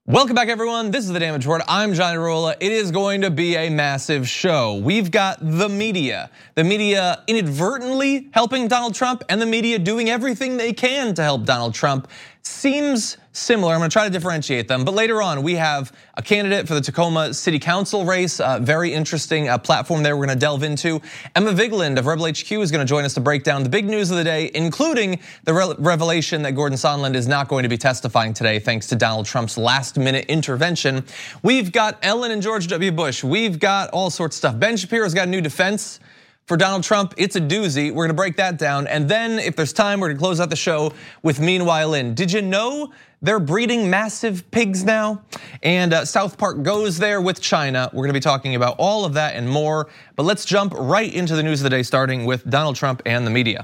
Welcome back, everyone. This is The Damage Report. I'm Johnny Rolla. It is going to be a massive show. We've got the media inadvertently helping Donald Trump, and the media doing everything they can to help Donald Trump. Seems similar. I'm gonna try to differentiate them. But later on, we have a candidate for the Tacoma City Council race. Very interesting platform there we're gonna delve into. Emma Vigeland of Rebel HQ is gonna join us to break down the big news of the day, including the revelation that Gordon Sondland is not going to be testifying today thanks to Donald Trump's last-minute intervention. We've got Ellen and George W. Bush. We've got all sorts of stuff. Ben Shapiro's got a new defense for Donald Trump. It's a doozy. We're gonna break that down. And then if there's time, we're gonna close out the show with Meanwhile In. Did you know they're breeding massive pigs now? And South Park goes there with China. We're gonna be talking about all of that and more. But let's jump right into the news of the day, starting with Donald Trump and the media.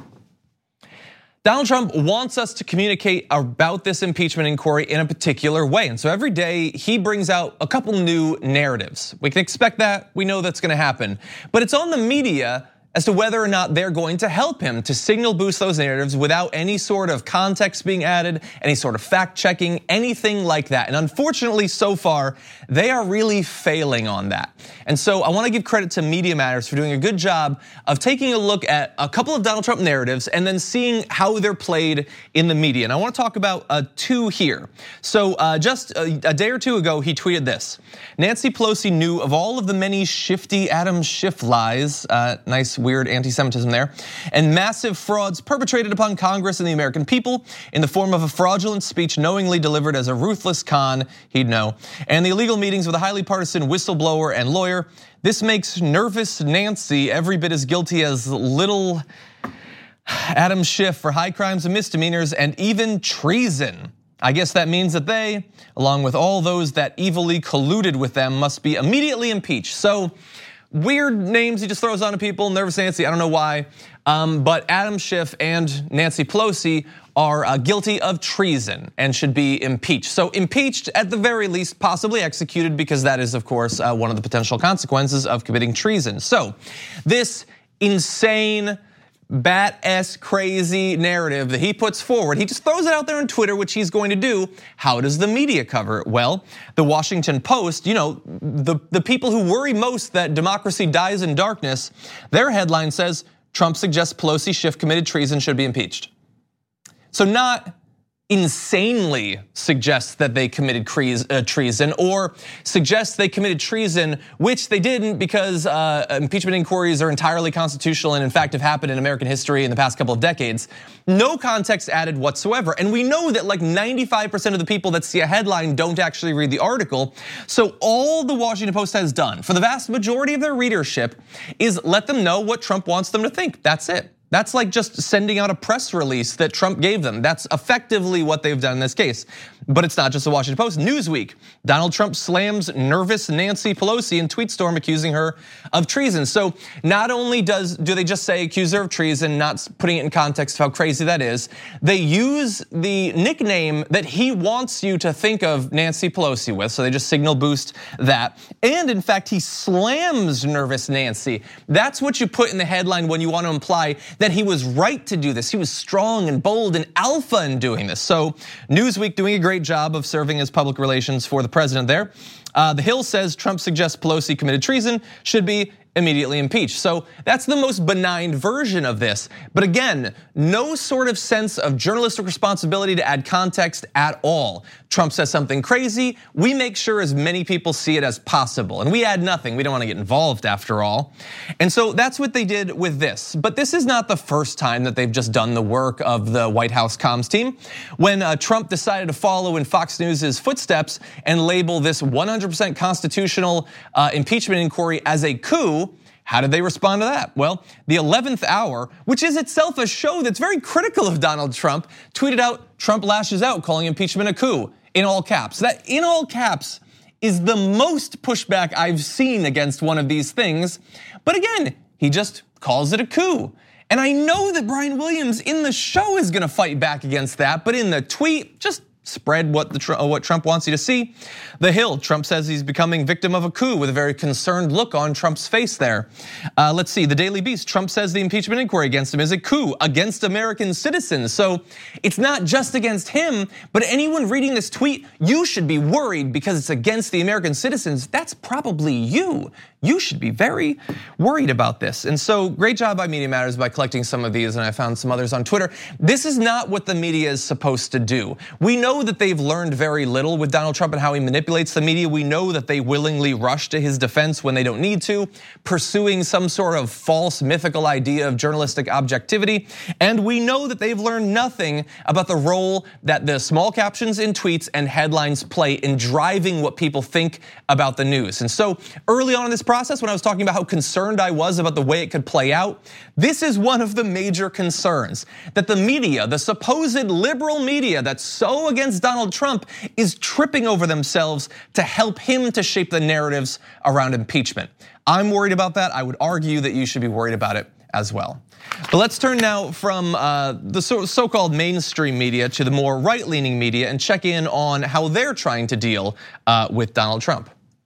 Donald Trump wants us to communicate about this impeachment inquiry in a particular way. And so every day he brings out a couple new narratives. We can expect that, we know that's gonna happen. But it's on the media as to whether or not they're going to help him to signal boost those narratives without any sort of context being added, any sort of fact checking, anything like that. And unfortunately, so far, they are really failing on that. And so I wanna give credit to Media Matters for doing a good job of taking a look at a couple of Donald Trump narratives and then seeing how they're played in the media. And I wanna talk about two here. So just a day or two ago, he tweeted this. Nancy Pelosi knew of all of the many shifty Adam Schiff lies, nice weird anti-Semitism there, and massive frauds perpetrated upon Congress and the American people in the form of a fraudulent speech knowingly delivered as a ruthless con, he'd know, and the illegal meetings with a highly partisan whistleblower and lawyer. This makes nervous Nancy every bit as guilty as little Adam Schiff for high crimes and misdemeanors and even treason. I guess that means that they, along with all those that evilly colluded with them, must be immediately impeached. So, weird names he just throws on to people, Nervous Nancy, I don't know why. But Adam Schiff and Nancy Pelosi are guilty of treason and should be impeached. So impeached, at the very least, possibly executed, because that is, of course, one of the potential consequences of committing treason. So this insane, bat-esque crazy narrative that he puts forward, he just throws it out there on Twitter, which he's going to do. How does the media cover it? Well, the Washington Post, the people who worry most that democracy dies in darkness, their headline says, Trump suggests Pelosi, Schiff committed treason, should be impeached. So not insanely suggests that they committed treason, or suggests they committed treason, which they didn't, because impeachment inquiries are entirely constitutional and in fact have happened in American history in the past couple of decades. No context added whatsoever. And we know that like 95% of the people that see a headline don't actually read the article. So all the Washington Post has done for the vast majority of their readership is let them know what Trump wants them to think. That's it. That's like just sending out a press release that Trump gave them. That's effectively what they've done in this case. But it's not just the Washington Post. Newsweek, Donald Trump slams nervous Nancy Pelosi in tweet storm accusing her of treason. So not only do they just say accuse her of treason, not putting it in context of how crazy that is, they use the nickname that he wants you to think of Nancy Pelosi with. So they just signal boost that. And in fact, he slams nervous Nancy. That's what you put in the headline when you want to imply that he was right to do this. He was strong and bold and alpha in doing this. So Newsweek doing a great job of serving as public relations for the president there. The Hill says Trump suggests Pelosi committed treason, should be immediately impeached. So that's the most benign version of this. But again, no sort of sense of journalistic responsibility to add context at all. Trump says something crazy, we make sure as many people see it as possible. And we add nothing, we don't wanna get involved after all. And so that's what they did with this. But this is not the first time that they've just done the work of the White House comms team. When Trump decided to follow in Fox News's footsteps and label this 100% constitutional impeachment inquiry as a coup, how did they respond to that? Well, the 11th Hour, which is itself a show that's very critical of Donald Trump, tweeted out, Trump lashes out, calling impeachment a coup, in all caps. That in all caps is the most pushback I've seen against one of these things. But again, he just calls it a coup. And I know that Brian Williams in the show is gonna fight back against that, but in the tweet, just spread what Trump wants you to see. The Hill, Trump says he's becoming victim of a coup with a very concerned look on Trump's face there. Let's see, the Daily Beast, Trump says the impeachment inquiry against him is a coup against American citizens. So it's not just against him, but anyone reading this tweet, you should be worried because it's against the American citizens. That's probably you. You should be very worried about this. And so great job by Media Matters by collecting some of these, and I found some others on Twitter. This is not what the media is supposed to do. We know that they've learned very little with Donald Trump and how he manipulates the media. We know that they willingly rush to his defense when they don't need to, pursuing some sort of false mythical idea of journalistic objectivity. And we know that they've learned nothing about the role that the small captions in tweets and headlines play in driving what people think about the news. And so early on in this process, when I was talking about how concerned I was about the way it could play out, this is one of the major concerns, that the media, the supposed liberal media that's so against Donald Trump, is tripping over themselves to help him to shape the narratives around impeachment. I'm worried about that. I would argue that you should be worried about it as well. But let's turn now from the so-called mainstream media to the more right-leaning media and check in on how they're trying to deal with Donald Trump.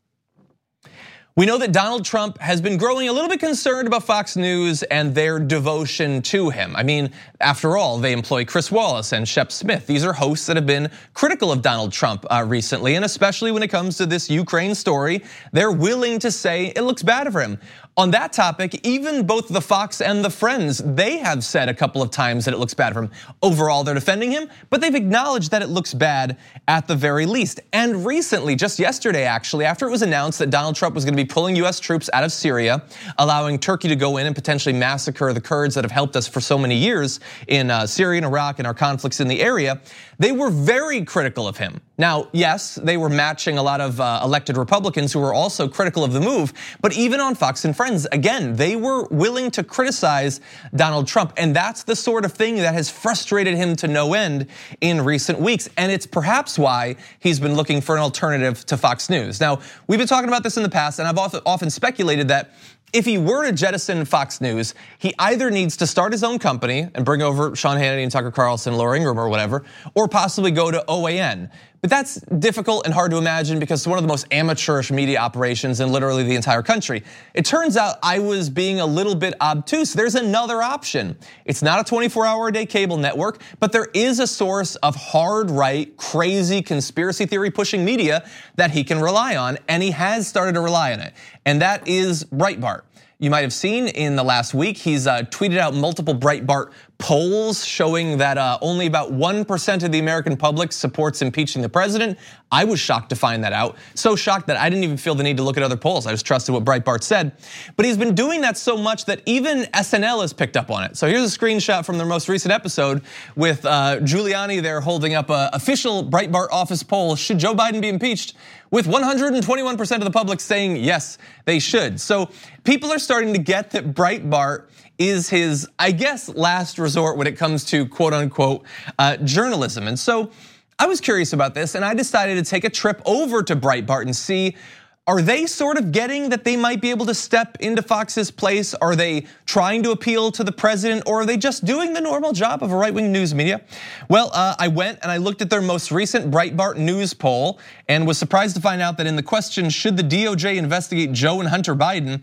We know that Donald Trump has been growing a little bit concerned about Fox News and their devotion to him. I mean, after all, they employ Chris Wallace and Shep Smith. These are hosts that have been critical of Donald Trump recently, and especially when it comes to this Ukraine story, they're willing to say it looks bad for him. On that topic, even both the Fox and the Friends, they have said a couple of times that it looks bad for him. Overall, they're defending him, but they've acknowledged that it looks bad at the very least. And recently, just yesterday actually, after it was announced that Donald Trump was gonna be pulling US troops out of Syria, allowing Turkey to go in and potentially massacre the Kurds that have helped us for so many years in Syria and Iraq and our conflicts in the area, they were very critical of him. Now, yes, they were matching a lot of elected Republicans who were also critical of the move, but even on Fox and Friends, again, they were willing to criticize Donald Trump, and that's the sort of thing that has frustrated him to no end in recent weeks, and it's perhaps why he's been looking for an alternative to Fox News. Now, we've been talking about this in the past, and I've often speculated that if he were to jettison Fox News, he either needs to start his own company and bring over Sean Hannity and Tucker Carlson, Laura Ingraham or whatever, or possibly go to OAN. But that's difficult and hard to imagine because it's one of the most amateurish media operations in literally the entire country. It turns out I was being a little bit obtuse. There's another option. It's not a 24-hour-a-day cable network, but there is a source of hard right, crazy conspiracy theory pushing media that he can rely on, and he has started to rely on it. And that is Breitbart. You might have seen in the last week, he's tweeted out multiple Breitbart polls showing that only about 1% of the American public supports impeaching the president. I was shocked to find that out. So shocked that I didn't even feel the need to look at other polls. I just trusted what Breitbart said. But he's been doing that so much that even SNL has picked up on it. So here's a screenshot from their most recent episode with Giuliani there holding up an official Breitbart office poll. Should Joe Biden be impeached? With 121% of the public saying yes, they should. So people are starting to get that Breitbart is his, I guess, last resort when it comes to quote unquote journalism. And so I was curious about this and I decided to take a trip over to Breitbart and see, are they sort of getting that they might be able to step into Fox's place? Are they trying to appeal to the president, or are they just doing the normal job of a right-wing news media? Well, I went and I looked at their most recent Breitbart news poll and was surprised to find out that in the question, should the DOJ investigate Joe and Hunter Biden,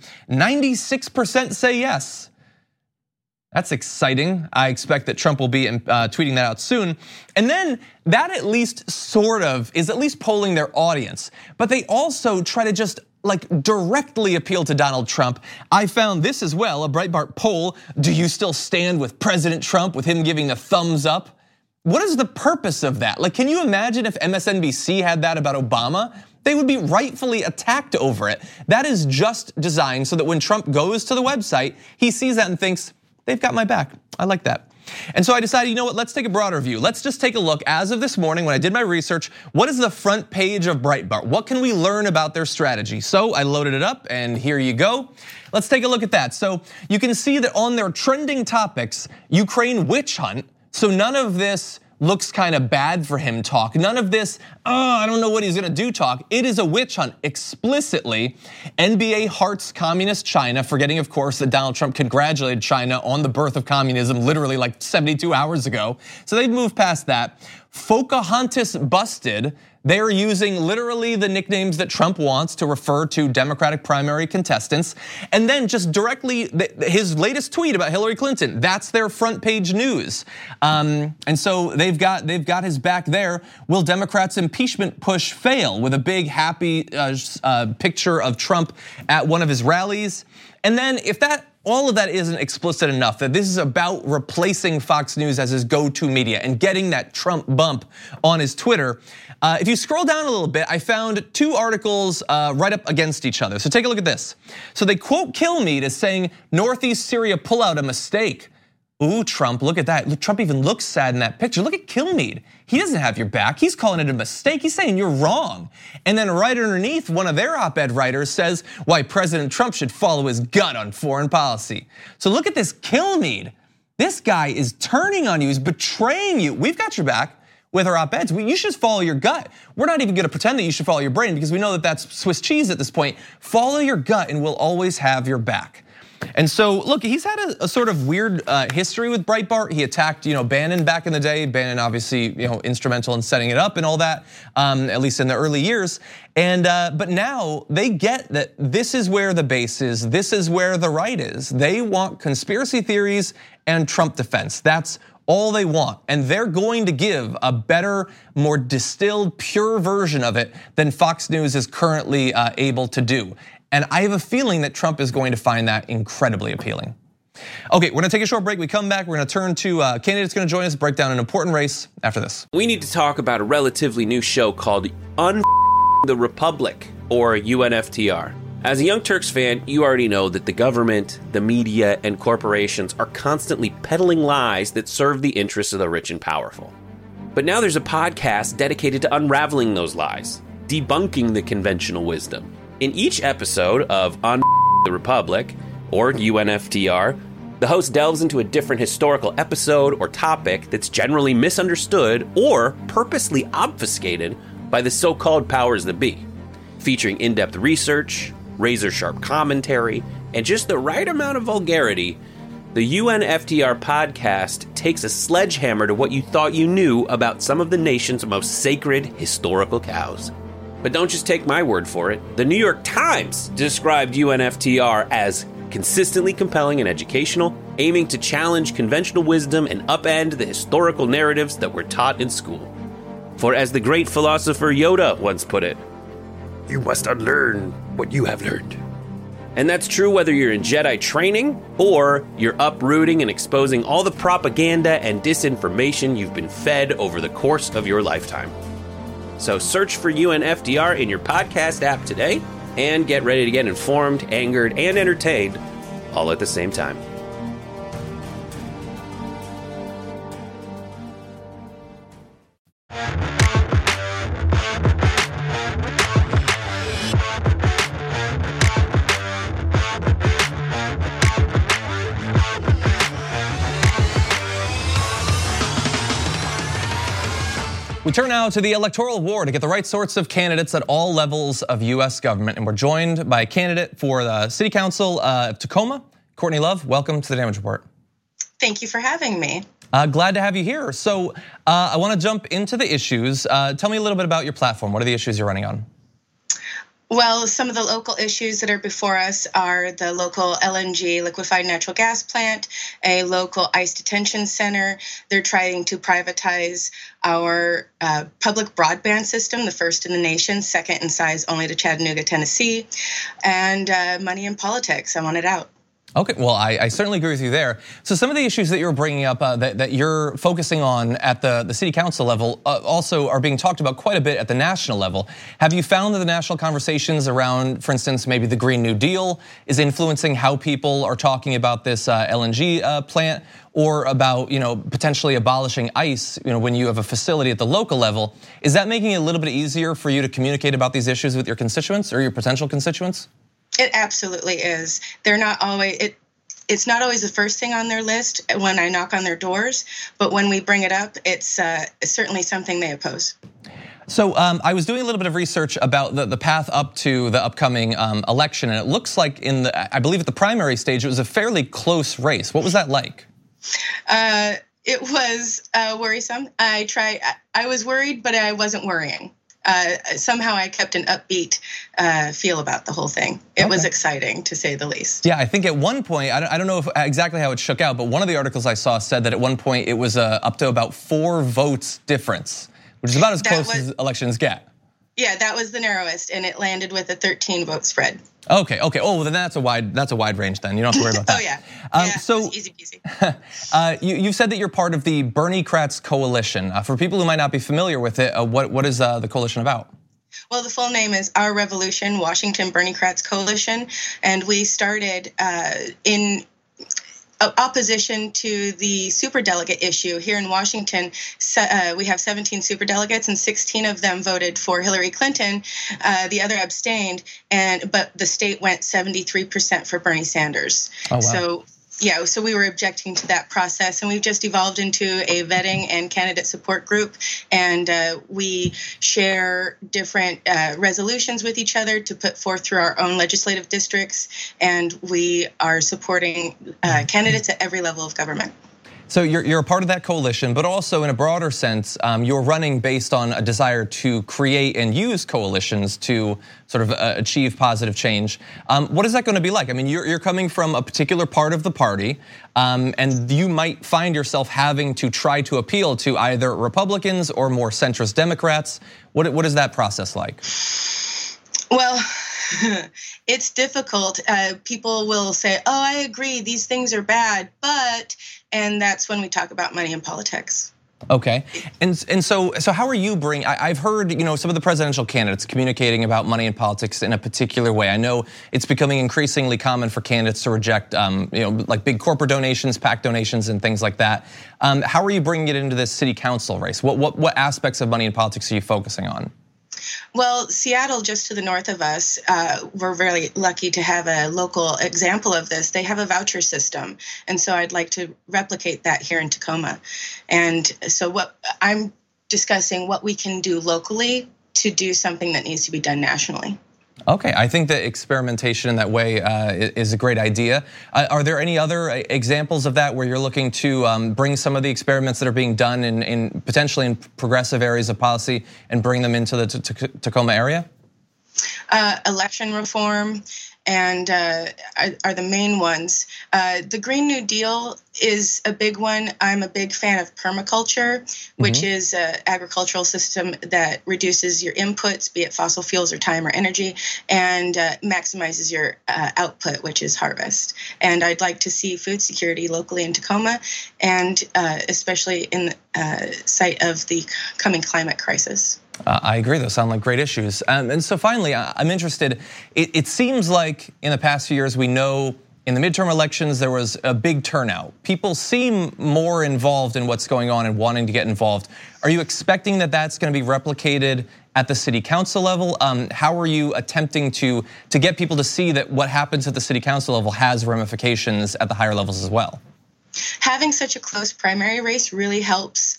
96% say yes. That's exciting. I expect that Trump will be tweeting that out soon. And then that at least sort of is at least polling their audience. But they also try to just like directly appeal to Donald Trump. I found this as well, a Breitbart poll. Do you still stand with President Trump, with him giving a thumbs up? What is the purpose of that? Like, can you imagine if MSNBC had that about Obama? They would be rightfully attacked over it. That is just designed so that when Trump goes to the website, he sees that and thinks, they've got my back. I like that. And so I decided, you know what, let's take a broader view. Let's just take a look, as of this morning when I did my research, what is the front page of Breitbart? What can we learn about their strategy? So I loaded it up and here you go. Let's take a look at that. So you can see that on their trending topics, Ukraine witch hunt. So none of this looks kind of bad for him talk. None of this, I don't know what he's gonna do talk. It is a witch hunt explicitly. NBA hearts communist China, forgetting of course that Donald Trump congratulated China on the birth of communism literally like 72 hours ago. So they've moved past that. Pocahontas busted. They're using literally the nicknames that Trump wants to refer to Democratic primary contestants. And then just directly, his latest tweet about Hillary Clinton, that's their front page news. And so they've got his back there. Will Democrats' impeachment push fail? With a big happy picture of Trump at one of his rallies. And then if all of that isn't explicit enough, that this is about replacing Fox News as his go-to media and getting that Trump bump on his Twitter. If you scroll down a little bit, I found two articles right up against each other. So take a look at this. So they quote Kilmeade as saying, Northeast Syria pullout a mistake. Ooh, Trump, look at that. Trump even looks sad in that picture. Look at Kilmeade. He doesn't have your back. He's calling it a mistake. He's saying you're wrong. And then right underneath, one of their op-ed writers says why President Trump should follow his gut on foreign policy. So look at this Kilmeade. This guy is turning on you. He's betraying you. We've got your back with our op-eds. You should follow your gut. We're not even gonna pretend that you should follow your brain because we know that that's Swiss cheese at this point. Follow your gut and we'll always have your back. And so, look, he's had a sort of weird history with Breitbart. He attacked, Bannon back in the day. Bannon obviously, instrumental in setting it up and all that, at least in the early years. And but now they get that this is where the base is. This is where the right is. They want conspiracy theories and Trump defense. That's all they want. And they're going to give a better, more distilled, pure version of it than Fox News is currently able to do. And I have a feeling that Trump is going to find that incredibly appealing. Okay, we're gonna take a short break. We come back, we're gonna turn to a candidate that's gonna join us, break down an important race after this. We need to talk about a relatively new show called the Republic, or UNFTR. As a Young Turks fan, you already know that the government, the media, and corporations are constantly peddling lies that serve the interests of the rich and powerful. But now there's a podcast dedicated to unraveling those lies, debunking the conventional wisdom. In each episode of the Republic, or UNFTR, the host delves into a different historical episode or topic that's generally misunderstood or purposely obfuscated by the so-called powers that be, featuring in-depth research, razor-sharp commentary, and just the right amount of vulgarity. The UNFTR podcast takes a sledgehammer to what you thought you knew about some of the nation's most sacred historical cows. But don't just take my word for it. The New York Times described UNFTR as consistently compelling and educational, aiming to challenge conventional wisdom and upend the historical narratives that were taught in school. For as the great philosopher Yoda once put it, you must unlearn what you have learned. And that's true whether you're in Jedi training or you're uprooting and exposing all the propaganda and disinformation you've been fed over the course of your lifetime. So search for UNFTR in your podcast app today and get ready to get informed, angered, and entertained all at the same time. We turn now to the electoral war to get the right sorts of candidates at all levels of US government. And we're joined by a candidate for the City Council of Tacoma, Courtney Love. Welcome to the Damage Report. Thank you for having me. Glad to have you here. So I want to jump into the issues. Tell me a little bit about your platform. What are the issues you're running on? Well, some of the local issues that are before us are the local LNG, liquefied natural gas plant, a local ICE detention center. They're trying to privatize our public broadband system, the first in the nation, second in size only to Chattanooga, Tennessee, and money in politics. I want it out. Okay, well, I certainly agree with you there. So some of the issues that you're bringing up that you're focusing on at the city council level also are being talked about quite a bit at the national level. Have you found that the national conversations around, for instance, maybe the Green New Deal is influencing how people are talking about this LNG plant, or about potentially abolishing ICE when you have a facility at the local level? Is that making it a little bit easier for you to communicate about these issues with your constituents or your potential constituents? It absolutely is. They're not always, it's not always the first thing on their list when I knock on their doors, but when we bring it up, it's certainly something they oppose. So I was doing a little bit of research about the path up to the upcoming election, and it looks like I believe at the primary stage, it was a fairly close race. What was that like? It was worrisome. I was worried, but I wasn't worrying. Somehow I kept an upbeat feel about the whole thing. It was exciting, to say the least. Yeah, I think at one point, I don't know exactly how it shook out, but one of the articles I saw said that at one point it was up to about 4 votes difference, which is about as close as elections get. Yeah, that was the narrowest, and it landed with a 13 vote spread. Okay. Oh, well, then that's a wide range. Then you don't have to worry about that. Oh yeah. So easy peasy. You said that you're part of the Bernie Kratz Coalition. For people who might not be familiar with it, what is the coalition about? Well, the full name is Our Revolution, Washington Bernie Kratz Coalition, and we started in opposition to the superdelegate issue. Here in Washington, we have 17 superdelegates, and 16 of them voted for Hillary Clinton. The other abstained, but the state went 73% for Bernie Sanders. Oh, wow. So we were objecting to that process, and we've just evolved into a vetting and candidate support group, and we share different resolutions with each other to put forth through our own legislative districts, and we are supporting candidates at every level of government. So you're a part of that coalition, but also in a broader sense, you're running based on a desire to create and use coalitions to sort of achieve positive change. What is that going to be like? I mean, you're coming from a particular part of the party, and you might find yourself having to try to appeal to either Republicans or more centrist Democrats. What is that process like? Well, it's difficult. People will say, "Oh, I agree, these things are bad," and that's when we talk about money and politics. Okay, and so how are you bringing? I've heard some of the presidential candidates communicating about money and politics in a particular way. I know it's becoming increasingly common for candidates to reject, like big corporate donations, PAC donations, and things like that. How are you bringing it into this city council race? What aspects of money and politics are you focusing on? Well, Seattle, just to the north of us, we're very lucky to have a local example of this. They have a voucher system, and so I'd like to replicate that here in Tacoma. And so what I'm discussing, what we can do locally to do something that needs to be done nationally. Okay, I think that experimentation in that way is a great idea. Are there any other examples of that where you're looking to bring some of the experiments that are being done in potentially in progressive areas of policy and bring them into the Tacoma area? Election reform and are the main ones. The Green New Deal is a big one. I'm a big fan of permaculture, which is an agricultural system that reduces your inputs, be it fossil fuels or time or energy, and maximizes your output, which is harvest. And I'd like to see food security locally in Tacoma, and especially in sight of the coming climate crisis. I agree, those sound like great issues. And so finally, I'm interested, it seems like in the past few years, we know in the midterm elections, there was a big turnout. People seem more involved in what's going on and wanting to get involved. Are you expecting that that's gonna be replicated at the city council level? How are you attempting to get people to see that what happens at the city council level has ramifications at the higher levels as well? Having such a close primary race really helps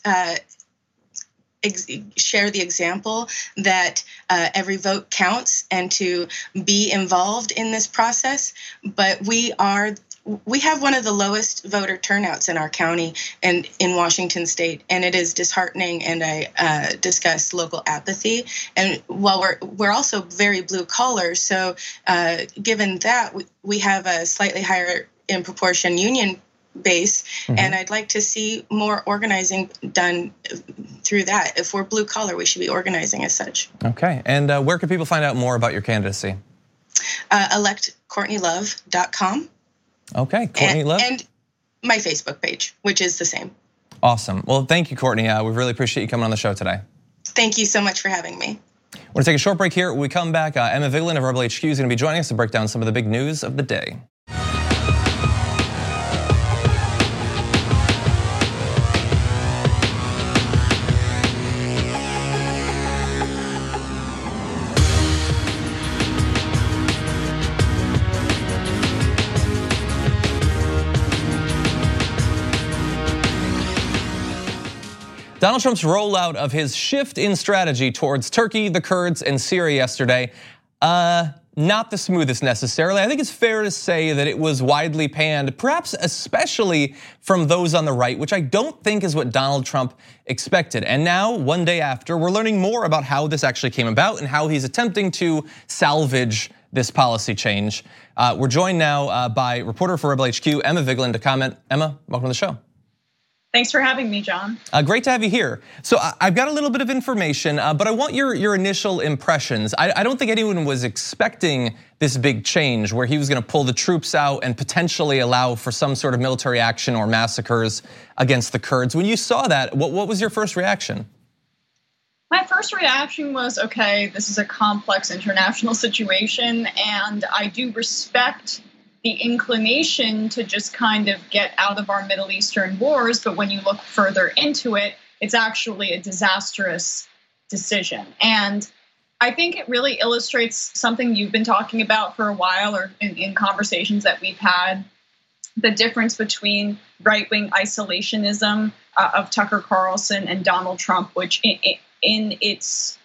share the example that every vote counts and to be involved in this process. But we have one of the lowest voter turnouts in our county and in Washington state, and it is disheartening. And I discuss local apathy. And while we're also very blue collar, so given that we have a slightly higher in proportion union base, and I'd like to see more organizing done through that. If we're blue collar, we should be organizing as such. Okay, and where can people find out more about your candidacy? ElectCourtneyLove.com. Okay, Courtney Love. And my Facebook page, which is the same. Awesome, well, thank you, Courtney. We really appreciate you coming on the show today. Thank you so much for having me. We're gonna take a short break here. When we come back, Emma Vigeland of Rebel HQ is gonna be joining us to break down some of the big news of the day. Donald Trump's rollout of his shift in strategy towards Turkey, the Kurds, and Syria yesterday not the smoothest necessarily. I think it's fair to say that it was widely panned, perhaps especially from those on the right, which I don't think is what Donald Trump expected. And now, one day after, we're learning more about how this actually came about and how he's attempting to salvage this policy change. We're joined now by reporter for Rebel HQ, Emma Vigeland, to comment. Emma, welcome to the show. Thanks for having me, John. Great to have you here. So I've got a little bit of information, but I want your initial impressions. I don't think anyone was expecting this big change where he was going to pull the troops out and potentially allow for some sort of military action or massacres against the Kurds. When you saw that, what was your first reaction? My first reaction was, okay, this is a complex international situation, and I do respect the inclination to just kind of get out of our Middle Eastern wars, but when you look further into it, it's actually a disastrous decision. And I think it really illustrates something you've been talking about for a while, or in conversations that we've had, the difference between right-wing isolationism of Tucker Carlson and Donald Trump, which in its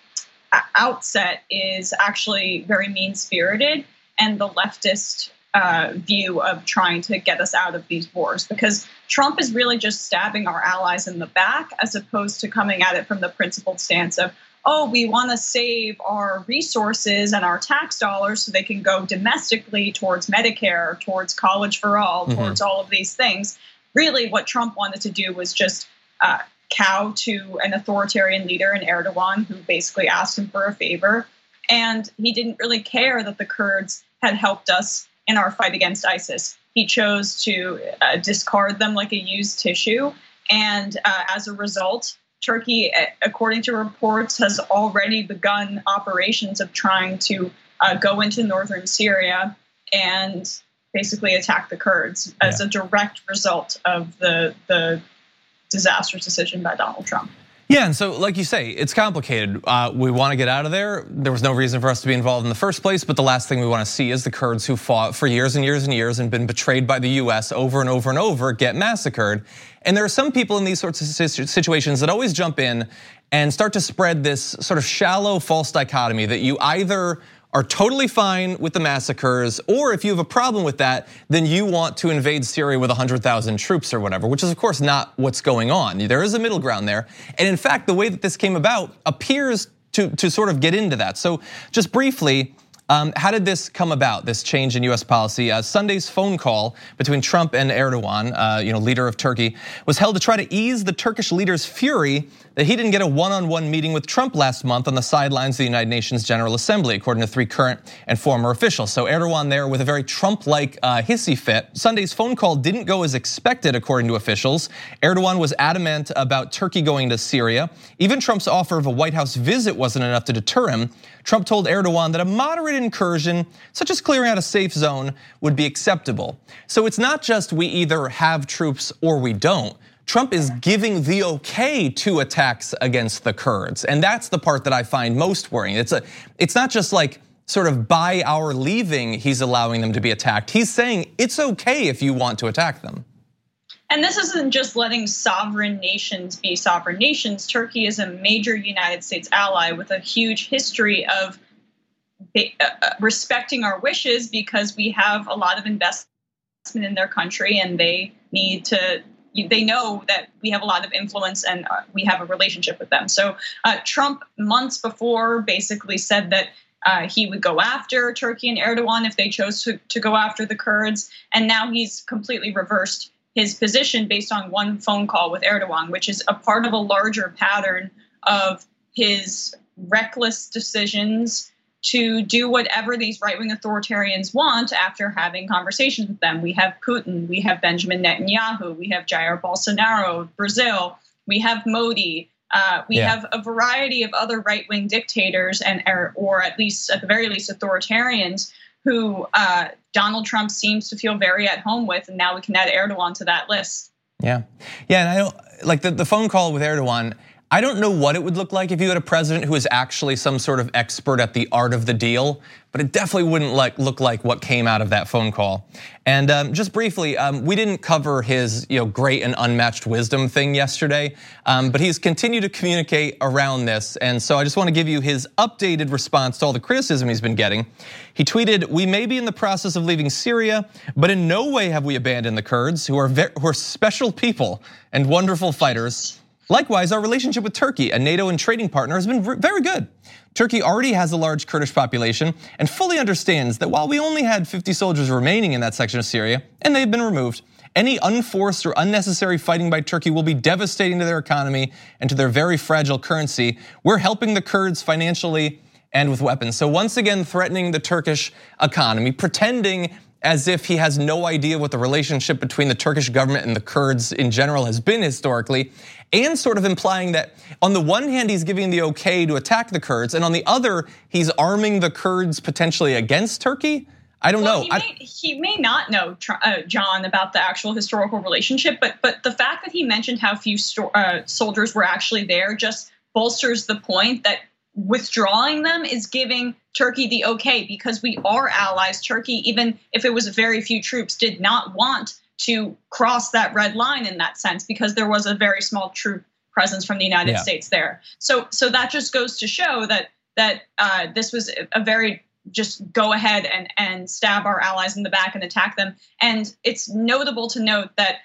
outset is actually very mean-spirited, and the leftist view of trying to get us out of these wars, because Trump is really just stabbing our allies in the back, as opposed to coming at it from the principled stance of, oh, we want to save our resources and our tax dollars so they can go domestically towards Medicare, towards college for all, towards all of these things. Really, what Trump wanted to do was just cow to an authoritarian leader in Erdogan, who basically asked him for a favor. And he didn't really care that the Kurds had helped us in our fight against ISIS. He chose to discard them like a used tissue. And as a result, Turkey, according to reports, has already begun operations of trying to go into northern Syria and basically attack the Kurds as a direct result of the disastrous decision by Donald Trump. Yeah, and so like you say, it's complicated. We want to get out of there. There was no reason for us to be involved in the first place, but the last thing we want to see is the Kurds who fought for years and years and years and been betrayed by the US over and over and over get massacred. And there are some people in these sorts of situations that always jump in and start to spread this sort of shallow false dichotomy that you either are totally fine with the massacres, or if you have a problem with that, then you want to invade Syria with 100,000 troops or whatever, which is of course not what's going on. There is a middle ground there. And in fact, the way that this came about appears to sort of get into that. So just briefly, how did this come about, this change in US policy? Sunday's phone call between Trump and Erdogan, leader of Turkey, was held to try to ease the Turkish leader's fury that he didn't get a one-on-one meeting with Trump last month on the sidelines of the United Nations General Assembly, according to 3 current and former officials. So Erdogan there with a very Trump-like hissy fit. Sunday's phone call didn't go as expected, according to officials. Erdogan was adamant about Turkey going to Syria. Even Trump's offer of a White House visit wasn't enough to deter him. Trump told Erdogan that a moderate incursion, such as clearing out a safe zone, would be acceptable. So it's not just we either have troops or we don't. Trump is giving the okay to attacks against the Kurds. And that's the part that I find most worrying. It's not just like sort of by our leaving, he's allowing them to be attacked. He's saying it's okay if you want to attack them. And this isn't just letting sovereign nations be sovereign nations. Turkey is a major United States ally with a huge history of respecting our wishes, because we have a lot of investment in their country, and they know that we have a lot of influence and we have a relationship with them. So Trump, months before, basically said that he would go after Turkey and Erdogan if they chose to go after the Kurds. And now he's completely reversed his position based on one phone call with Erdogan, which is a part of a larger pattern of his reckless decisions to do whatever these right-wing authoritarians want after having conversations with them. We have Putin, we have Benjamin Netanyahu, we have Jair Bolsonaro, Brazil, we have Modi, we have a variety of other right-wing dictators or at the very least authoritarians who Donald Trump seems to feel very at home with, and now we can add Erdogan to that list. Yeah, and I don't like the phone call with Erdogan. I don't know what it would look like if you had a president who is actually some sort of expert at the art of the deal, but it definitely wouldn't look like what came out of that phone call. And just briefly, we didn't cover his great and unmatched wisdom thing yesterday, but he's continued to communicate around this. And so I just want to give you his updated response to all the criticism he's been getting. He tweeted, "We may be in the process of leaving Syria, but in no way have we abandoned the Kurds, who are special people and wonderful fighters. Likewise, our relationship with Turkey, a NATO and trading partner, has been very good. Turkey already has a large Kurdish population and fully understands that while we only had 50 soldiers remaining in that section of Syria, and they've been removed, any unforced or unnecessary fighting by Turkey will be devastating to their economy and to their very fragile currency. We're helping the Kurds financially and with weapons." So once again, threatening the Turkish economy, pretending as if he has no idea what the relationship between the Turkish government and the Kurds in general has been historically, and sort of implying that on the one hand, he's giving the okay to attack the Kurds, and on the other, he's arming the Kurds potentially against Turkey. I don't know. He may not know, John, about the actual historical relationship, but the fact that he mentioned how few soldiers were actually there just bolsters the point that withdrawing them is giving Turkey the okay, because we are allies. Turkey, even if it was very few troops, did not want to cross that red line in that sense, because there was a very small troop presence from the United States there. So that just goes to show that this was a very just go ahead and stab our allies in the back and attack them. And it's notable to note that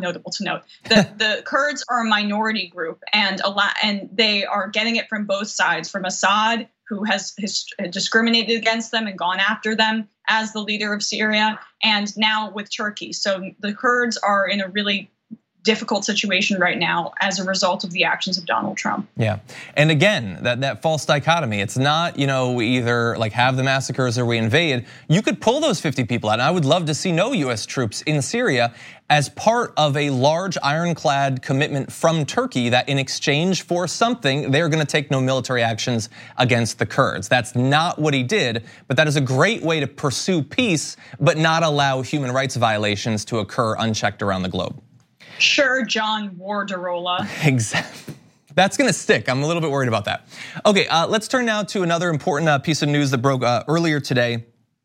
the Kurds are a minority group, and they are getting it from both sides, from Assad, who has discriminated against them and gone after them as the leader of Syria, and now with Turkey. So the Kurds are in a really difficult situation right now as a result of the actions of Donald Trump. Yeah, and again, that false dichotomy. It's not, we either like have the massacres or we invade. You could pull those 50 people out, and I would love to see no US troops in Syria as part of a large ironclad commitment from Turkey that in exchange for something, they're gonna take no military actions against the Kurds. That's not what he did, but that is a great way to pursue peace, but not allow human rights violations to occur unchecked around the globe. Sure, John Warderola. Exactly. That's gonna stick. I'm a little bit worried about that. Okay, let's turn now to another important piece of news that broke earlier today.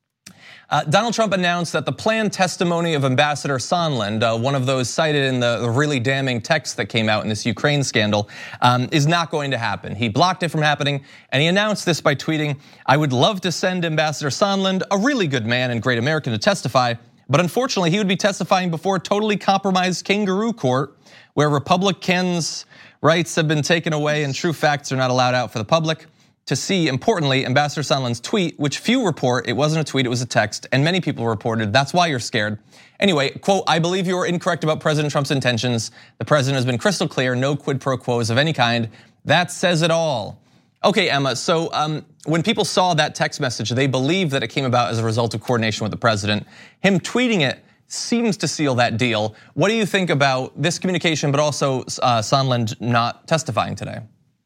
Donald Trump announced that the planned testimony of Ambassador Sondland, one of those cited in the really damning text that came out in this Ukraine scandal, is not going to happen. He blocked it from happening, and he announced this by tweeting, "I would love to send Ambassador Sondland, a really good man and great American, to testify, but unfortunately he would be testifying before a totally compromised kangaroo court where Republicans' rights have been taken away and true facts are not allowed out for the public to see." Importantly, Ambassador Sondland's tweet, which few report, it wasn't a tweet, it was a text, and many people reported, that's why you're scared. Anyway, quote, "I believe you are incorrect about President Trump's intentions. The president has been crystal clear, no quid pro quos of any kind. That says it all." Okay, Emma, so when people saw that text message, they believe that it came about as a result of coordination with the president. Him tweeting it seems to seal that deal. What do you think about this communication, but also Sondland not testifying today?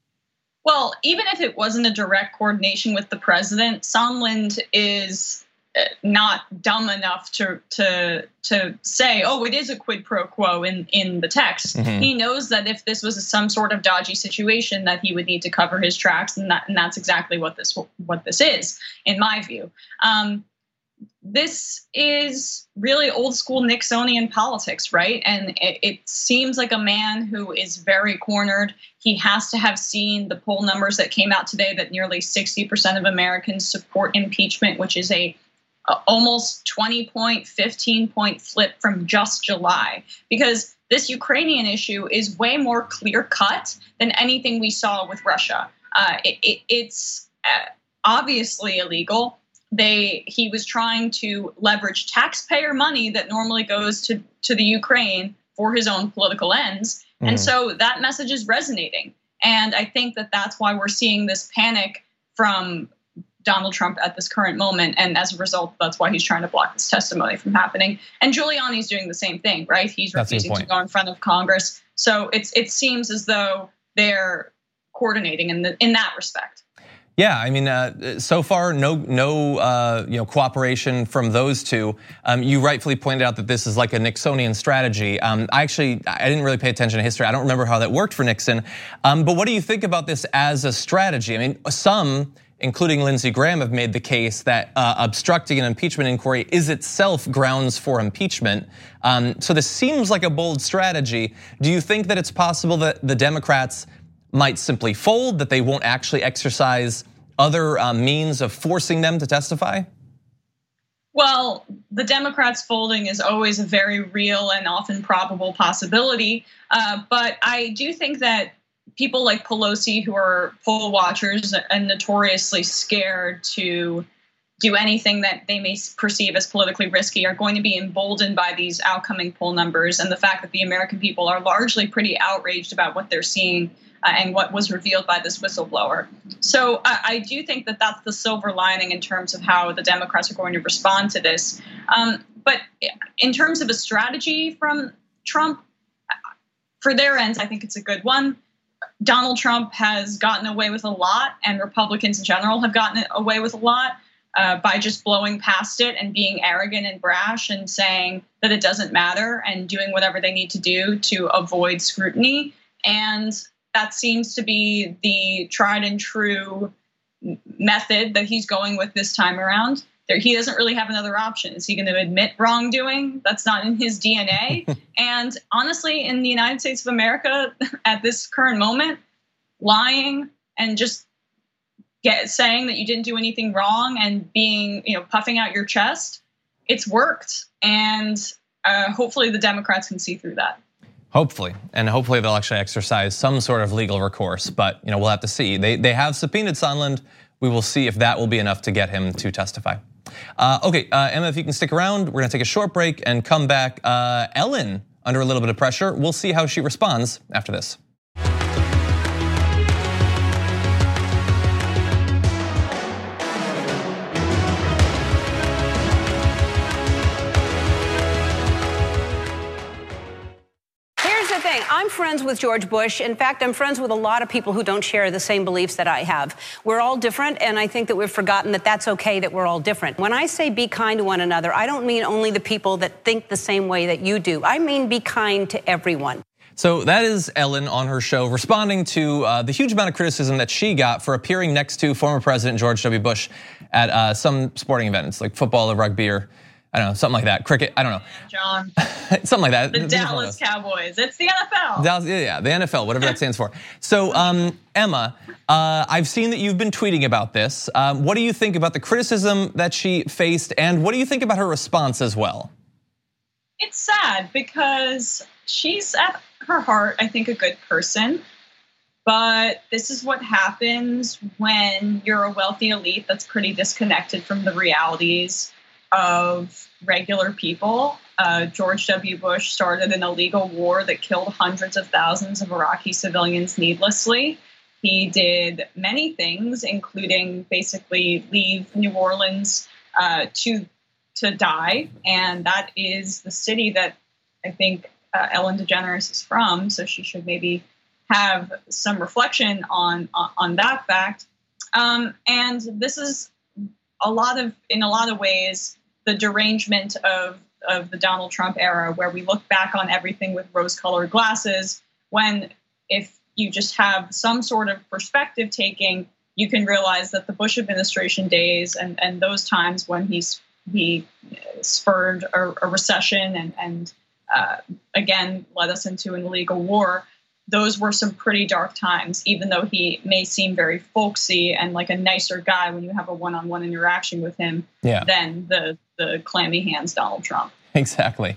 Well, even if it wasn't a direct coordination with the president, Sondland is not dumb enough to say, oh, it is a quid pro quo in the text. Mm-hmm. He knows that if this was some sort of dodgy situation, that he would need to cover his tracks, and that's exactly what this is, in my view. This is really old school Nixonian politics, right? And it seems like a man who is very cornered. He has to have seen the poll numbers that came out today that nearly 60% of Americans support impeachment, which is a almost 20-point, 15-point flip from just July. Because this Ukrainian issue is way more clear-cut than anything we saw with Russia. It's obviously illegal. He was trying to leverage taxpayer money that normally goes to the Ukraine for his own political ends. And so that message is resonating. And I think that that's why we're seeing this panic from Donald Trump at this current moment. And as a result, that's why he's trying to block this testimony from happening. And Giuliani's doing the same thing, right? He's refusing to go in front of Congress. So it seems as though they're coordinating in that respect. Yeah, I mean, so far, no cooperation from those two. You rightfully pointed out that this is like a Nixonian strategy. I didn't really pay attention to history. I don't remember how that worked for Nixon. But what do you think about this as a strategy? I mean, some, including Lindsey Graham, have made the case that obstructing an impeachment inquiry is itself grounds for impeachment. So this seems like a bold strategy. Do you think that it's possible that the Democrats might simply fold, that they won't actually exercise other means of forcing them to testify? Well, the Democrats folding is always a very real and often probable possibility. But I do think that people like Pelosi, who are poll watchers and notoriously scared to do anything that they may perceive as politically risky, are going to be emboldened by these outcoming poll numbers and the fact that the American people are largely pretty outraged about what they're seeing and what was revealed by this whistleblower. So I do think that that's the silver lining in terms of how the Democrats are going to respond to this. But in terms of a strategy from Trump, for their ends, I think it's a good one. Donald Trump has gotten away with a lot, and Republicans in general have gotten away with a lot by just blowing past it and being arrogant and brash and saying that it doesn't matter and doing whatever they need to do to avoid scrutiny. And that seems to be the tried and true method that he's going with this time around. He doesn't really have another option. Is he going to admit wrongdoing? That's not in his DNA. And honestly, in the United States of America at this current moment, lying and just saying that you didn't do anything wrong and being, puffing out your chest, it's worked. And hopefully the Democrats can see through that. Hopefully, and hopefully they'll actually exercise some sort of legal recourse, but we'll have to see. They have subpoenaed Sondland. We will see if that will be enough to get him to testify. Okay, Emma, if you can stick around, we're gonna take a short break and come back. Ellen, under a little bit of pressure. We'll see how she responds after this. I'm friends with George Bush. In fact, I'm friends with a lot of people who don't share the same beliefs that I have. We're all different, and I think that we've forgotten that that's okay, that we're all different. When I say be kind to one another, I don't mean only the people that think the same way that you do. I mean be kind to everyone. So that is Ellen on her show responding to the huge amount of criticism that she got for appearing next to former President George W. Bush at some sporting events like football or rugby or I don't know, something like that. Cricket, I don't know. John. Something like that. The Dallas Cowboys. It's the NFL. Yeah, the NFL, whatever that stands for. So, Emma, I've seen that you've been tweeting about this. What do you think about the criticism that she faced, and what do you think about her response as well? It's sad because she's at her heart, I think, a good person. But this is what happens when you're a wealthy elite that's pretty disconnected from the realities of regular people. George W. Bush started an illegal war that killed hundreds of thousands of Iraqi civilians needlessly. He did many things, including basically leave New Orleans to die. And that is the city that I think Ellen DeGeneres is from. So she should maybe have some reflection on that fact. And this is in a lot of ways, the derangement of the Donald Trump era, where we look back on everything with rose-colored glasses, when if you just have some sort of perspective taking, you can realize that the Bush administration days and those times when he spurred a recession and again led us into an illegal war, those were some pretty dark times, even though he may seem very folksy and like a nicer guy when you have a one-on-one interaction with him than the clammy hands Donald Trump. Exactly.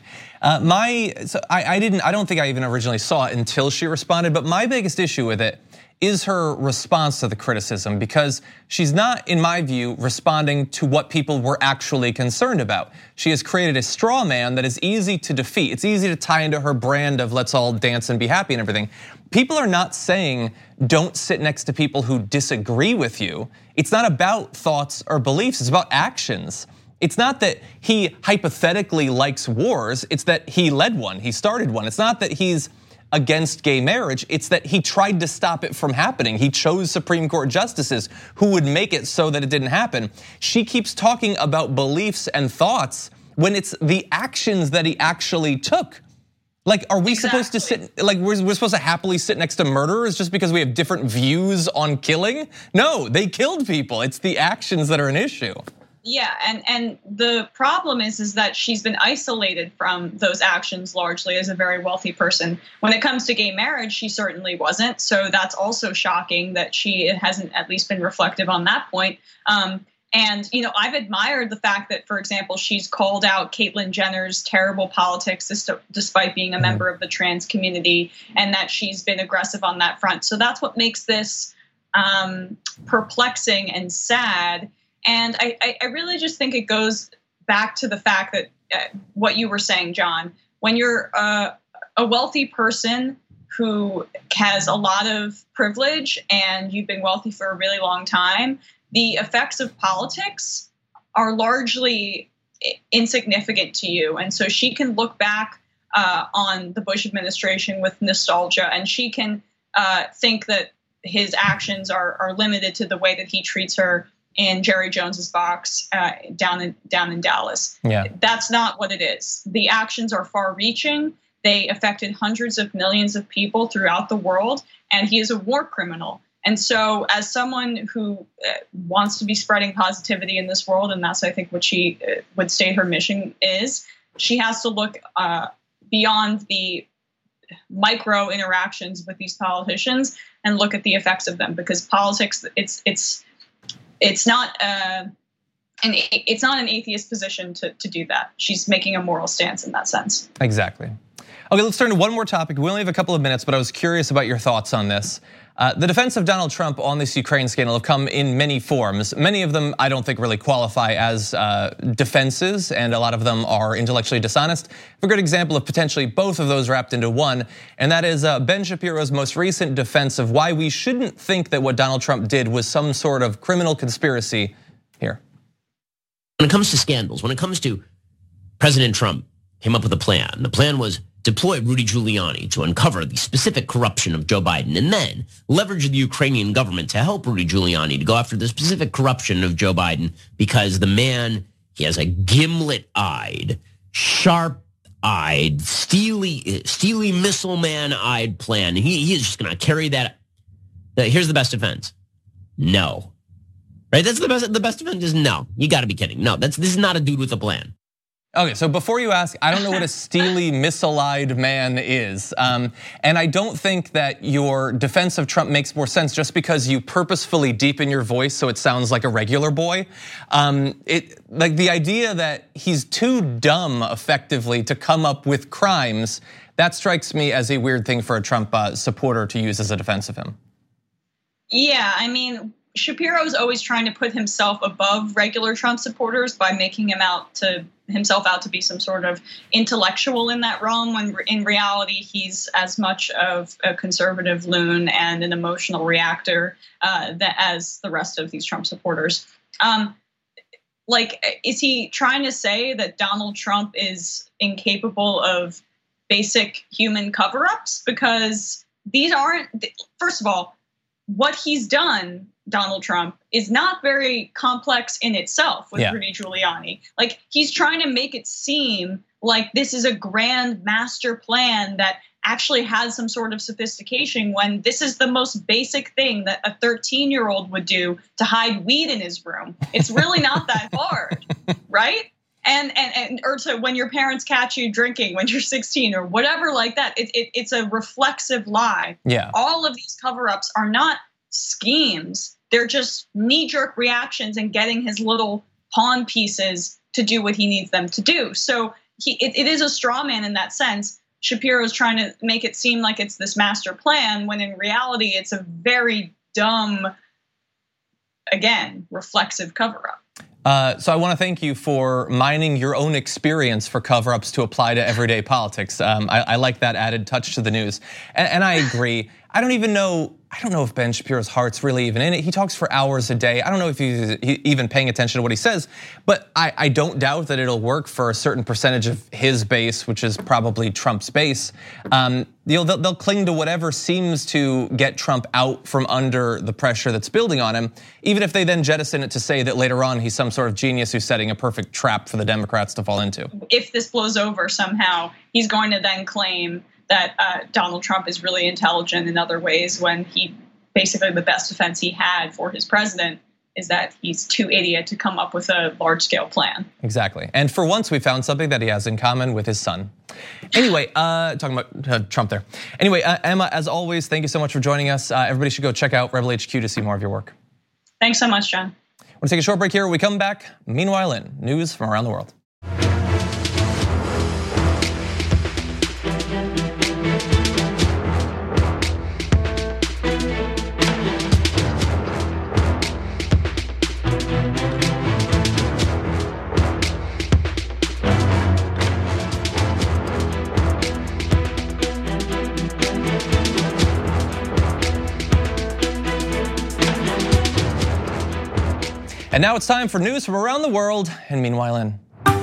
I don't think I even originally saw it until she responded, but my biggest issue with it is her response to the criticism, because she's not, in my view, responding to what people were actually concerned about. She has created a straw man that is easy to defeat. It's easy to tie into her brand of let's all dance and be happy and everything. People are not saying don't sit next to people who disagree with you. It's not about thoughts or beliefs, it's about actions. It's not that he hypothetically likes wars, it's that he led one, he started one. It's not that he's against gay marriage. It's that he tried to stop it from happening. He chose Supreme Court justices who would make it so that it didn't happen. She keeps talking about beliefs and thoughts when it's the actions that he actually took. Like, are we supposed to sit, like we're supposed to happily sit next to murderers just because we have different views on killing? No, they killed people. It's the actions that are an issue. Yeah, and the problem is that she's been isolated from those actions largely as a very wealthy person. When it comes to gay marriage, she certainly wasn't. So that's also shocking that she hasn't at least been reflective on that point. And I've admired the fact that, for example, she's called out Caitlyn Jenner's terrible politics despite being a member of the trans community, and that she's been aggressive on that front. So that's what makes this perplexing and sad. And I really just think it goes back to the fact that what you were saying, John, when you're a wealthy person who has a lot of privilege and you've been wealthy for a really long time, the effects of politics are largely insignificant to you. And so she can look back on the Bush administration with nostalgia, and she can think that his actions are limited to the way that he treats her in Jerry Jones's box down in Dallas. Yeah. That's not what it is. The actions are far-reaching. They affected hundreds of millions of people throughout the world, and he is a war criminal. And so as someone who wants to be spreading positivity in this world, and that's, I think, what she would state her mission is, she has to look beyond the micro interactions with these politicians and look at the effects of them, because politics, it's not an atheist position to do that. She's making a moral stance in that sense. Exactly. Okay, let's turn to one more topic. We only have a couple of minutes, but I was curious about your thoughts on this. The defense of Donald Trump on this Ukraine scandal have come in many forms. Many of them I don't think really qualify as defenses, and a lot of them are intellectually dishonest. A good example of potentially both of those wrapped into one, and that is Ben Shapiro's most recent defense of why we shouldn't think that what Donald Trump did was some sort of criminal conspiracy. Here. When it comes to scandals, when it comes to President Trump came up with a plan. The plan was deploy Rudy Giuliani to uncover the specific corruption of Joe Biden, and then leverage the Ukrainian government to help Rudy Giuliani to go after the specific corruption of Joe Biden, because the man, he has a gimlet-eyed, sharp-eyed, steely missile man-eyed plan. He is just going to carry that. Here's the best defense. No. Right? That's the best defense is no. You got to be kidding. No, this is not a dude with a plan. Okay, so before you ask, I don't know what a steely, missile-eyed man is. And I don't think that your defense of Trump makes more sense just because you purposefully deepen your voice so it sounds like a regular boy. Like the idea that he's too dumb, effectively, to come up with crimes, that strikes me as a weird thing for a Trump supporter to use as a defense of him. Yeah, I mean, Shapiro's always trying to put himself above regular Trump supporters by making himself out to be some sort of intellectual in that realm, when in reality he's as much of a conservative loon and an emotional reactor as the rest of these Trump supporters. Is he trying to say that Donald Trump is incapable of basic human cover-ups? Because these aren't, first of all, what he's done, Donald Trump, is not very complex in itself with Rudy Giuliani. Like, he's trying to make it seem like this is a grand master plan that actually has some sort of sophistication, when this is the most basic thing that a 13-year-old would do to hide weed in his room. It's really not that hard, right? Or to when your parents catch you drinking when you're 16 or whatever like that. It's a reflexive lie. Yeah. All of these cover-ups are not schemes. They're just knee-jerk reactions and getting his little pawn pieces to do what he needs them to do. So it is a straw man in that sense. Shapiro's trying to make it seem like it's this master plan, when in reality it's a very dumb, again, reflexive cover-up. So I want to thank you for mining your own experience for cover-ups to apply to everyday politics. I like that added touch to the news. And I agree. I don't know if Ben Shapiro's heart's really even in it. He talks for hours a day. I don't know if he's even paying attention to what he says, but I don't doubt that it'll work for a certain percentage of his base, which is probably Trump's base. They'll cling to whatever seems to get Trump out from under the pressure that's building on him, even if they then jettison it to say that later on he's some sort of genius who's setting a perfect trap for the Democrats to fall into. If this blows over somehow, he's going to then claim that Donald Trump is really intelligent in other ways, when basically the best defense he had for his president is that he's too idiot to come up with a large-scale plan. Exactly, and for once we found something that he has in common with his son. Anyway, talking about Trump there. Anyway, Emma, as always, thank you so much for joining us. Everybody should go check out Rebel HQ to see more of your work. Thanks so much, John. We'll take a short break here. When we come back, meanwhile in news from around the world. And now it's time for news from around the world, and meanwhile in.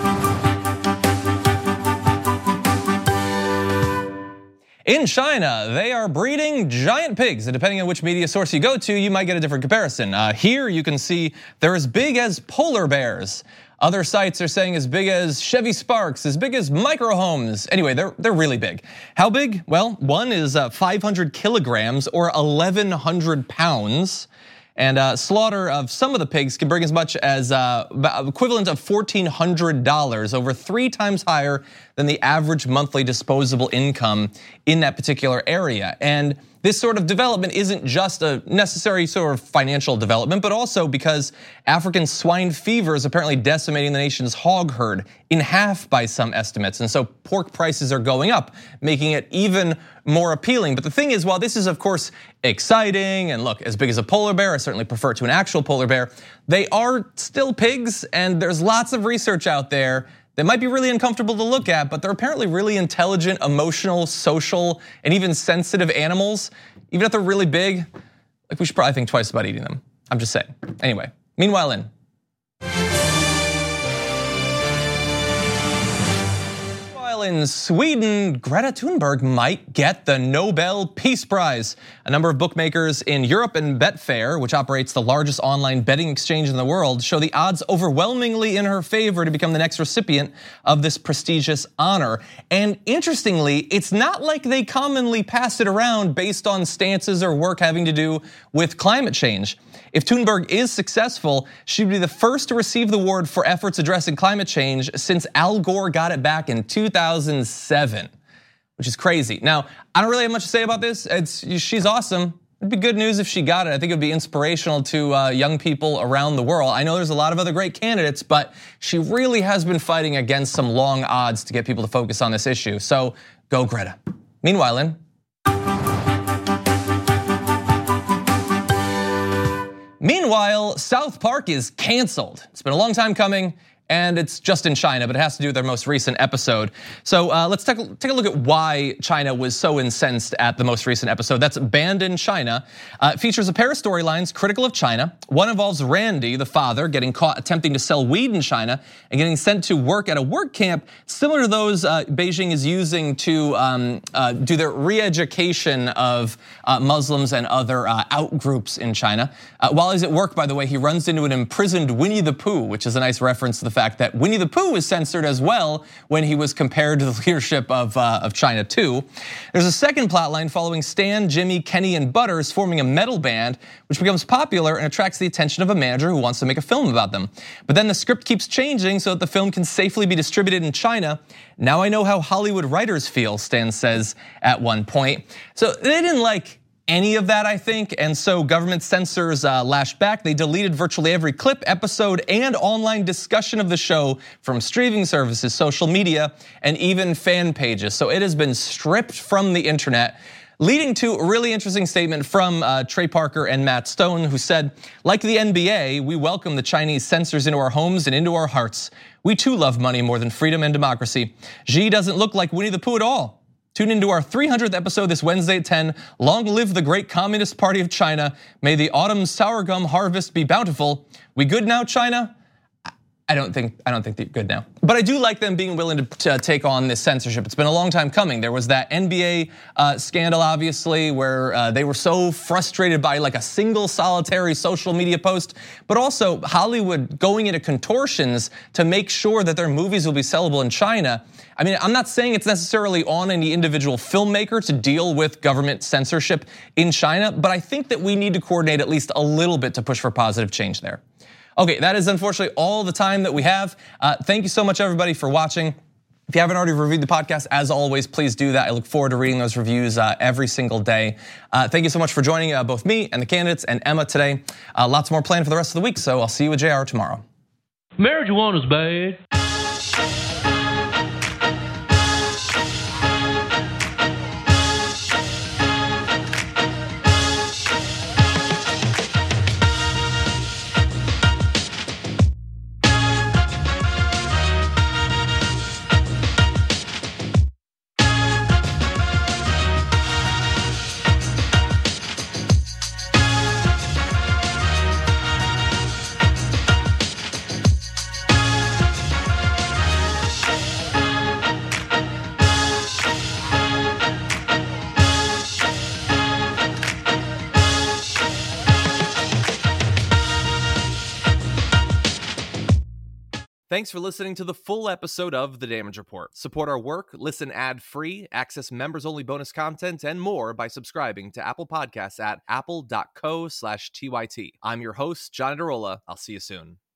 In China, they are breeding giant pigs, and depending on which media source you go to, you might get a different comparison. Here you can see they're as big as polar bears. Other sites are saying as big as Chevy Sparks, as big as micro homes. Anyway, they're really big. How big? Well, one is 500 kilograms or 1,100 pounds. And slaughter of some of the pigs can bring as much as equivalent of $1,400, over 3 times higher than the average monthly disposable income in that particular area. And this sort of development isn't just a necessary sort of financial development, but also because African swine fever is apparently decimating the nation's hog herd in half by some estimates. And so pork prices are going up, making it even more appealing. But the thing is, while this is of course exciting, and look, as big as a polar bear, I certainly prefer to an actual polar bear, they are still pigs, and there's lots of research out there that might be really uncomfortable to look at, but they're apparently really intelligent, emotional, social, and even sensitive animals. Even if they're really big, like, we should probably think twice about eating them. I'm just saying. Anyway, meanwhile in. In Sweden, Greta Thunberg might get the Nobel Peace Prize. A number of bookmakers in Europe and Betfair, which operates the largest online betting exchange in the world, show the odds overwhelmingly in her favor to become the next recipient of this prestigious honor. And interestingly, it's not like they commonly pass it around based on stances or work having to do with climate change. If Thunberg is successful, she would be the first to receive the award for efforts addressing climate change since Al Gore got it back in 2007, which is crazy. Now, I don't really have much to say about this. She's awesome. It'd be good news if she got it. I think it would be inspirational to young people around the world. I know there's a lot of other great candidates, but she really has been fighting against some long odds to get people to focus on this issue. So go Greta. Meanwhile, in. Meanwhile, South Park is canceled. It's been a long time coming, and it's just in China, but it has to do with their most recent episode. So let's take a look at why China was so incensed at the most recent episode. That's Banned in China. It features a pair of storylines critical of China. One involves Randy, the father, getting caught attempting to sell weed in China and getting sent to work at a work camp similar to those Beijing is using to do their re-education of Muslims and other out groups in China. While he's at work, by the way, he runs into an imprisoned Winnie the Pooh, which is a nice reference to the fact that Winnie the Pooh was censored as well when he was compared to the leadership of China too. There's a second plotline following Stan, Jimmy, Kenny, and Butters forming a metal band, which becomes popular and attracts the attention of a manager who wants to make a film about them. But then the script keeps changing so that the film can safely be distributed in China. Now I know how Hollywood writers feel, Stan says at one point. So they didn't like any of that, I think, and so government censors lashed back. They deleted virtually every clip, episode, and online discussion of the show from streaming services, social media, and even fan pages. So it has been stripped from the internet, leading to a really interesting statement from Trey Parker and Matt Stone, who said, like the NBA, we welcome the Chinese censors into our homes and into our hearts. We too love money more than freedom and democracy. Xi doesn't look like Winnie the Pooh at all. Tune into our 300th episode this Wednesday at 10. Long live the great Communist Party of China. May the autumn sour gum harvest be bountiful. We good now, China? I don't think they're good now. But I do like them being willing to take on this censorship. It's been a long time coming. There was that NBA scandal, obviously, where they were so frustrated by like a single solitary social media post, but also Hollywood going into contortions to make sure that their movies will be sellable in China. I mean, I'm not saying it's necessarily on any individual filmmaker to deal with government censorship in China, but I think that we need to coordinate at least a little bit to push for positive change there. Okay, that is unfortunately all the time that we have. Thank you so much, everybody, for watching. If you haven't already reviewed the podcast, as always, please do that. I look forward to reading those reviews every single day. Thank you so much for joining both me and the candidates and Emma today. Lots more planned for the rest of the week, so I'll see you with JR tomorrow. Marijuana's bad. Thanks for listening to the full episode of The Damage Report. Support our work, listen ad-free, access members-only bonus content, and more by subscribing to Apple Podcasts at apple.co/TYT. I'm your host, John Adarola. I'll see you soon.